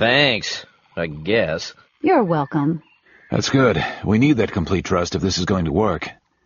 Thanks, I guess. You're welcome. That's good. We need that complete trust if this is going to work.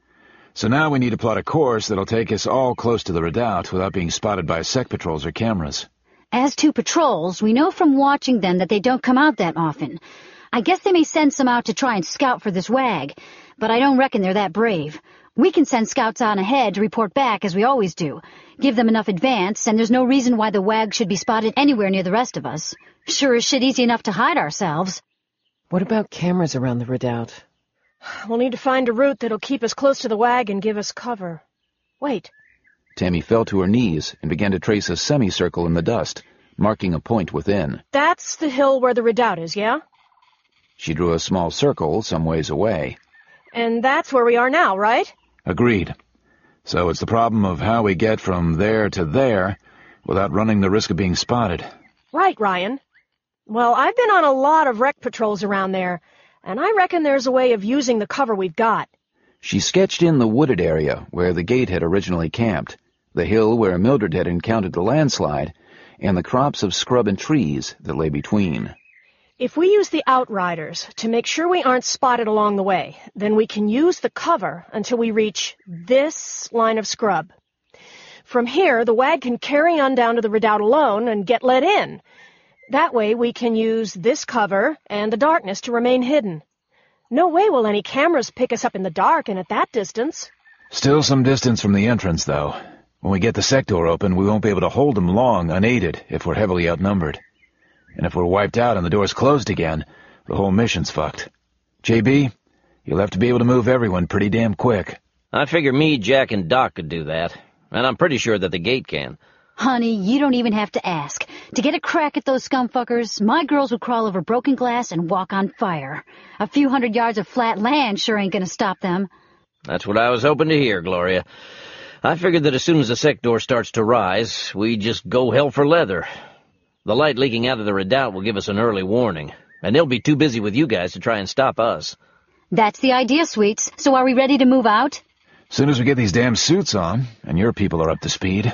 So now we need to plot a course that'll take us all close to the redoubt without being spotted by sec patrols or cameras. As to patrols, we know from watching them that they don't come out that often. I guess they may send some out to try and scout for this wag, but I don't reckon they're that brave. We can send scouts on ahead to report back, as we always do. Give them enough advance, and there's no reason why the wag should be spotted anywhere near the rest of us. Sure as shit easy enough to hide ourselves. What about cameras around the redoubt? We'll need to find a route that'll keep us close to the wag and give us cover. Wait. Tammy fell to her knees and began to trace a semicircle in the dust, marking a point within. That's the hill where the redoubt is, yeah? She drew a small circle some ways away. And that's where we are now, right? Agreed. So it's the problem of how we get from there to there without running the risk of being spotted. Right, Ryan. Well, I've been on a lot of rec patrols around there, and I reckon there's a way of using the cover we've got. She sketched in the wooded area where the gate had originally camped, the hill where Mildred had encountered the landslide, and the crops of scrub and trees that lay between. If we use the outriders to make sure we aren't spotted along the way, then we can use the cover until we reach this line of scrub. From here, the wag can carry on down to the redoubt alone and get let in. That way we can use this cover and the darkness to remain hidden. No way will any cameras pick us up in the dark and at that distance. Still some distance from the entrance, though. When we get the sector open, we won't be able to hold them long unaided if we're heavily outnumbered. And if we're wiped out and the door's closed again, the whole mission's fucked. JB, you'll have to be able to move everyone pretty damn quick. I figure me, Jack, and Doc could do that, and I'm pretty sure that the gate can. Honey, you don't even have to ask. To get a crack at those scumfuckers, my girls would crawl over broken glass and walk on fire. A few hundred yards of flat land sure ain't gonna stop them. That's what I was hoping to hear, Gloria. I figured that as soon as the sec door starts to rise, we just go hell for leather. The light leaking out of the redoubt will give us an early warning, and they'll be too busy with you guys to try and stop us. That's the idea, sweets. So are we ready to move out? Soon as we get these damn suits on, and your people are up to speed.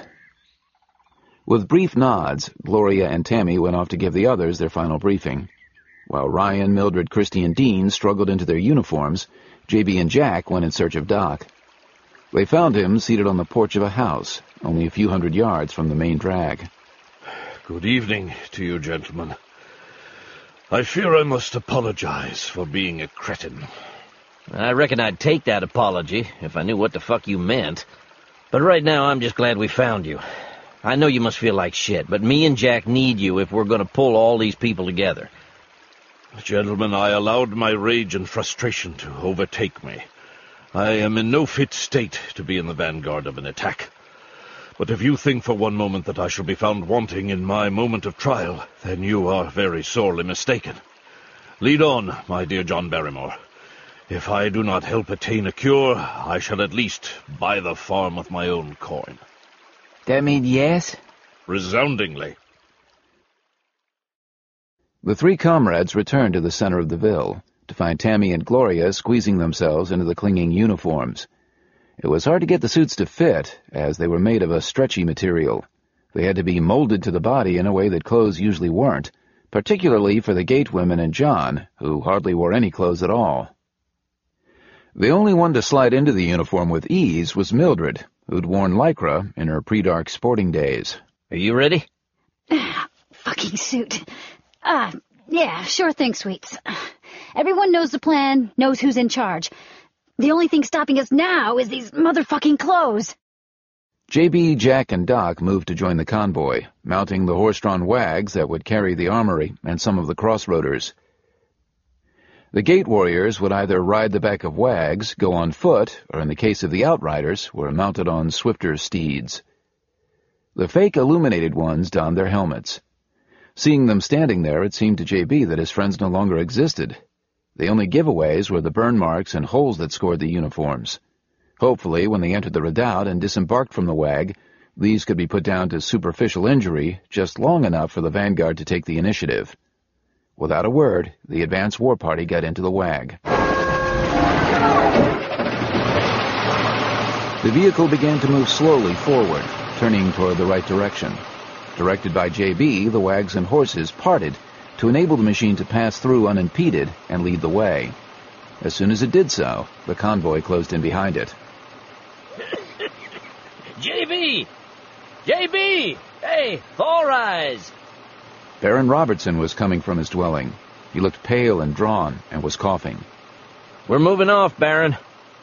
With brief nods, Gloria and Tammy went off to give the others their final briefing. While Ryan, Mildred, Christy, and Dean struggled into their uniforms, JB and Jack went in search of Doc. They found him seated on the porch of a house, only a few hundred yards from the main drag. Good evening to you, gentlemen. I fear I must apologize for being a cretin. I reckon I'd take that apology if I knew what the fuck you meant. But right now, I'm just glad we found you. I know you must feel like shit, but me and Jack need you if we're going to pull all these people together. Gentlemen, I allowed my rage and frustration to overtake me. I am in no fit state to be in the vanguard of an attack. But if you think for one moment that I shall be found wanting in my moment of trial, then you are very sorely mistaken. Lead on, my dear John Barrymore. If I do not help attain a cure, I shall at least buy the farm with my own coin. That mean yes? Resoundingly. The three comrades returned to the center of the ville, to find Tammy and Gloria squeezing themselves into the clinging uniforms. It was hard to get the suits to fit, as they were made of a stretchy material. They had to be molded to the body in a way that clothes usually weren't, particularly for the gate women and John, who hardly wore any clothes at all. The only one to slide into the uniform with ease was Mildred, who'd worn lycra in her pre-dark sporting days. Are you ready? Fucking suit. Yeah, sure thing, sweets. Everyone knows the plan, knows who's in charge. The only thing stopping us now is these motherfucking clothes. JB, Jack, and Doc moved to join the convoy, mounting the horse-drawn wags that would carry the armory and some of the crossroaders. The gate warriors would either ride the back of wags, go on foot, or in the case of the outriders, were mounted on swifter steeds. The fake illuminated ones donned their helmets. Seeing them standing there, it seemed to JB that his friends no longer existed. The only giveaways were the burn marks and holes that scored the uniforms. Hopefully, when they entered the redoubt and disembarked from the wag, these could be put down to superficial injury just long enough for the vanguard to take the initiative. Without a word, the advance war party got into the wag. The vehicle began to move slowly forward, turning toward the right direction. Directed by JB, the wags and horses parted, to enable the machine to pass through unimpeded and lead the way. As soon as it did so, the convoy closed in behind it. JB! JB! Hey, Fall Rise! Baron Robertson was coming from his dwelling. He looked pale and drawn and was coughing. We're moving off, Baron.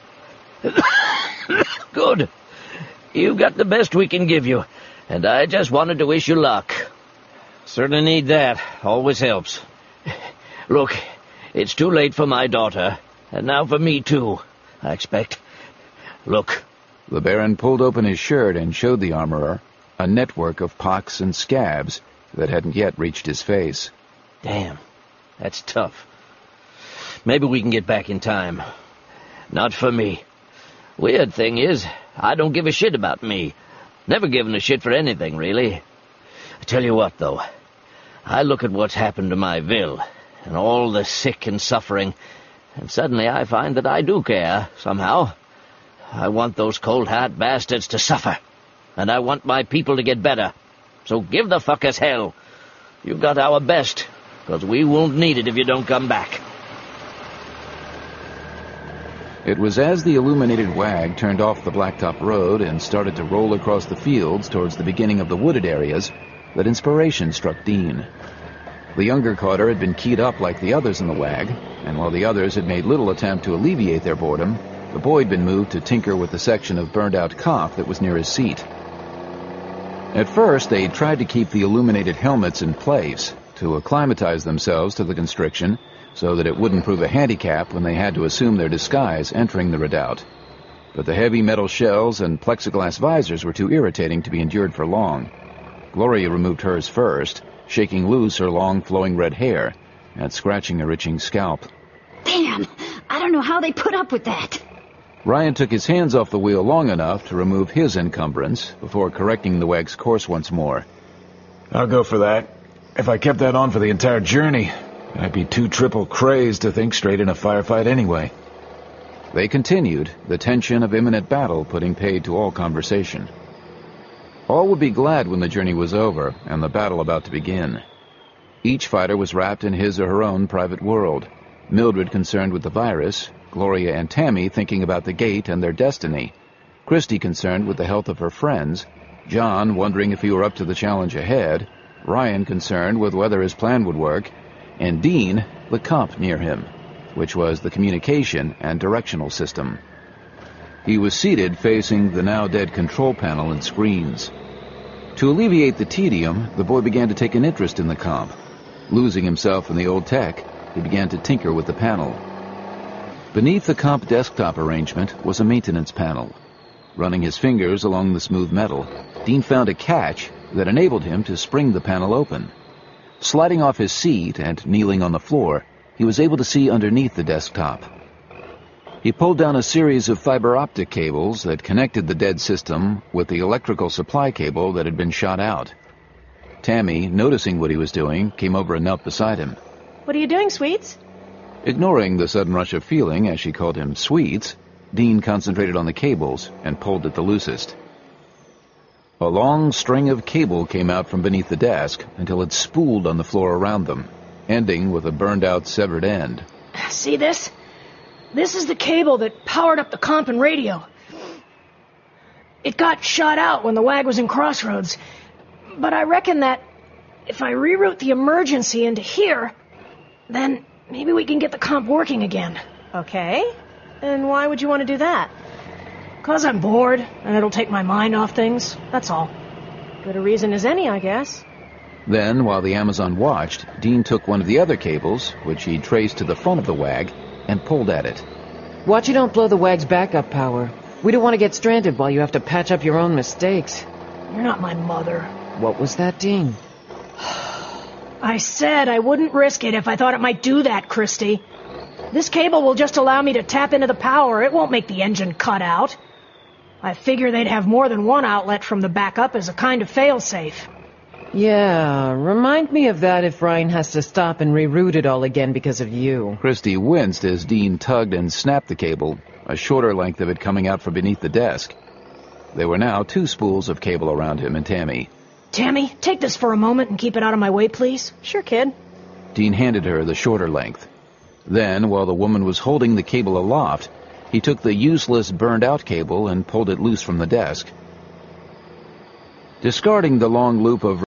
Good. You got the best we can give you, and I just wanted to wish you luck. Certainly need that. Always helps. Look, it's too late for my daughter, and now for me too, I expect. Look. The Baron pulled open his shirt and showed the armorer a network of pocks and scabs that hadn't yet reached his face. Damn, that's tough. Maybe we can get back in time. Not for me. Weird thing is, I don't give a shit about me. Never given a shit for anything, really. I tell you what, though. I look at what's happened to my Vil, and all the sick and suffering, and suddenly I find that I do care, somehow. I want those cold-heart bastards to suffer, and I want my people to get better. So give the fuckers hell. You've got our best, because we won't need it if you don't come back. It was as the illuminated wag turned off the blacktop road and started to roll across the fields towards the beginning of the wooded areas that inspiration struck Dean. The younger Carter had been keyed up like the others in the wag, and while the others had made little attempt to alleviate their boredom, the boy had been moved to tinker with the section of burned-out comp that was near his seat. At first, they tried to keep the illuminated helmets in place, to acclimatize themselves to the constriction, so that it wouldn't prove a handicap when they had to assume their disguise entering the redoubt. But the heavy metal shells and plexiglass visors were too irritating to be endured for long. Gloria removed hers first, shaking loose her long flowing red hair and scratching her itching scalp. Damn! I don't know how they put up with that. Ryan took his hands off the wheel long enough to remove his encumbrance before correcting the wag's course once more. I'll go for that. If I kept that on for the entire journey, I'd be too triple crazed to think straight in a firefight anyway. They continued, the tension of imminent battle putting paid to all conversation. All would be glad when the journey was over and the battle about to begin. Each fighter was wrapped in his or her own private world. Mildred concerned with the virus, Gloria and Tammy thinking about the gate and their destiny, Christy concerned with the health of her friends, John wondering if he were up to the challenge ahead, Ryan concerned with whether his plan would work, and Dean, the comp near him, which was the communication and directional system. He was seated facing the now-dead control panel and screens. To alleviate the tedium, the boy began to take an interest in the comp. Losing himself in the old tech, he began to tinker with the panel. Beneath the comp desktop arrangement was a maintenance panel. Running his fingers along the smooth metal, Dean found a catch that enabled him to spring the panel open. Sliding off his seat and kneeling on the floor, he was able to see underneath the desktop. He pulled down a series of fiber optic cables that connected the dead system with the electrical supply cable that had been shot out. Tammy, noticing what he was doing, came over and knelt beside him. What are you doing, Sweets? Ignoring the sudden rush of feeling as she called him Sweets, Dean concentrated on the cables and pulled at the loosest. A long string of cable came out from beneath the desk until it spooled on the floor around them, ending with a burned-out severed end. See this? This is the cable that powered up the comp and radio. It got shot out when the wag was in Crossroads, but I reckon that if I reroute the emergency into here, then maybe we can get the comp working again. Okay. And why would you want to do that? 'Cause I'm bored, and it'll take my mind off things. That's all. Good a reason as any, I guess. Then, while the Amazon watched, Dean took one of the other cables, which he traced to the front of the wag, and pulled at it. Watch you don't blow the wag's backup power. We don't want to get stranded while you have to patch up your own mistakes. You're not my mother. What was that, Dean? I said I wouldn't risk it if I thought it might do that, Christy. This cable will just allow me to tap into the power. It won't make the engine cut out. I figure they'd have more than one outlet from the backup as a kind of fail-safe. Yeah, remind me of that if Ryan has to stop and reroute it all again because of you. Christy winced as Dean tugged and snapped the cable, a shorter length of it coming out from beneath the desk. There were now 2 spools of cable around him and Tammy. Tammy, take this for a moment and keep it out of my way, please. Sure, kid. Dean handed her the shorter length. Then, while the woman was holding the cable aloft, he took the useless burned-out cable and pulled it loose from the desk. Discarding the long loop of